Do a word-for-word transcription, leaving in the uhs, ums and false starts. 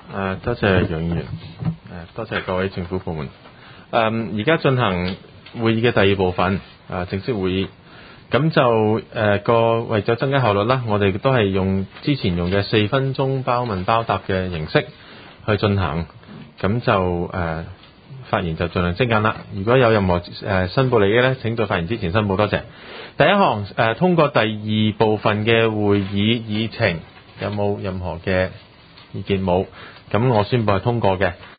誒，多謝楊議員，誒，多謝各位政府部門。誒，而家進行會議嘅第二部分，誒，正式會議。咁就誒個為咗增加效率啦，我哋都係用之前用嘅四分鐘包問包答嘅形式去進行。咁就誒、呃、發言就盡量精簡啦。如果有任何誒、呃、申報利益咧，請在發言之前申報。多謝。第一項誒、呃、通過第二部分嘅會議議程，有冇任何嘅意見？冇。咁我宣佈係通過嘅。